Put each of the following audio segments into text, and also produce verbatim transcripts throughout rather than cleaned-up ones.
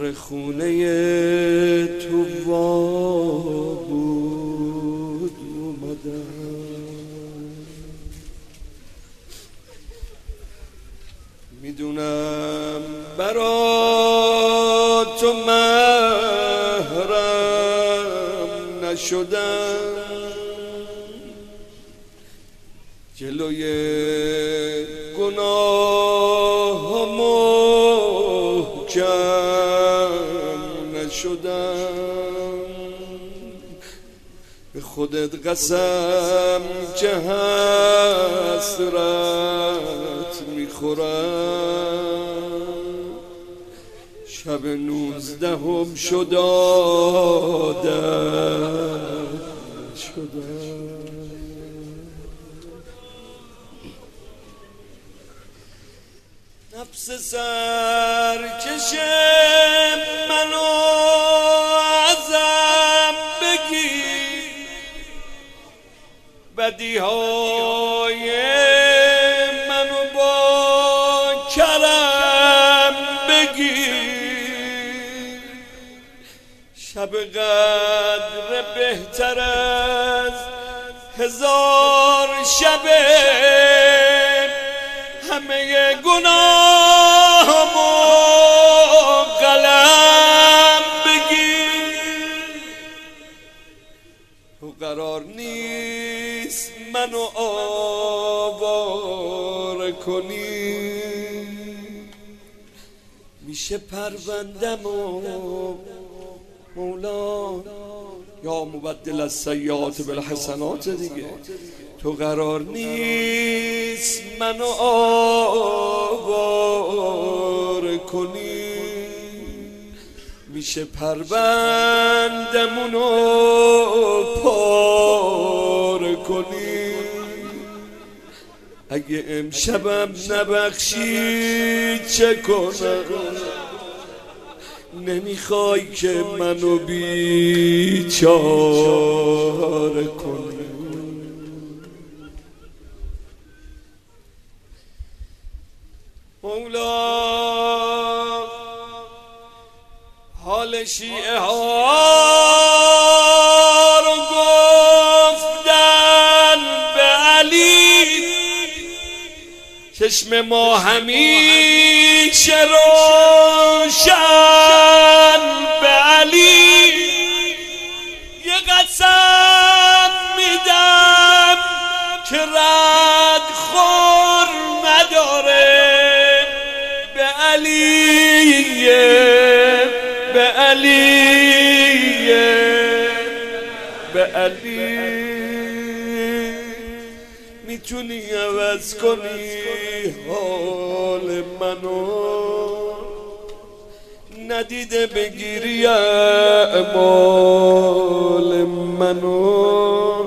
در خونه تو وابود اومدم، میدونم برا تو محرم نشدم، جلوی گناه محکم نشدم، به خودت قسم که حسرت میخورم، شب نوزدهم شد عادت شدم. نفس سرکش منو ازم بگیر، بدیهای منو با کرم بگیر، شب قدر بهتر از هزار شبه، همه گناهمو قلم بگیر، تو قرار نیست منو آواره کنی، میشه پروندمو مولا یا مبدل السیئات بالحسنات دیگه، تو قرار نیست منو آواره کنی، میشه پروندمونو پاره کنی، اگه امشبم نبخشی چه کنم، نمیخوای که منو بیچاره کنی. مولا حال شیعه ها رو گفتن به علی، چشم ما همیشه روشن به علی، یه قسم میدم که رد خور نداره، به علیه به علیه به علی، میتونی عوض کنی حال منو، ندیده بگیری اعمال منو،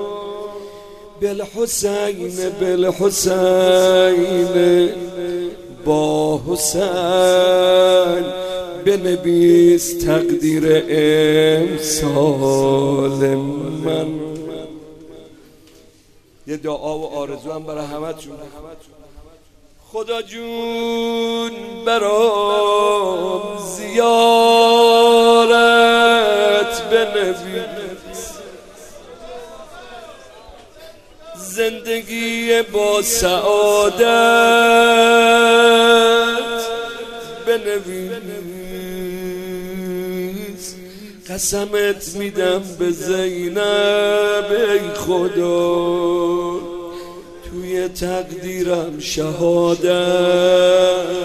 بالحسین بالحسین با حسین بنویس تقدیر امسال من. یه دعا و آرزو هم برای همتون. خدا جون برام زیارت بنویس، زندگی با سعادت بنویس، قسمت میدم به زینب ای خدا، توی تقدیرم شهادت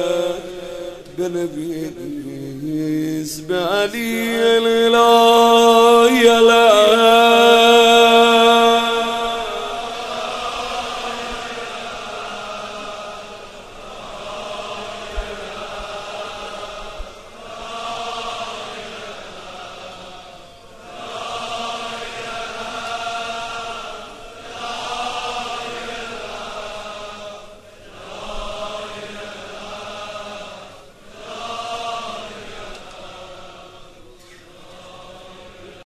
بنویس، به علی الهی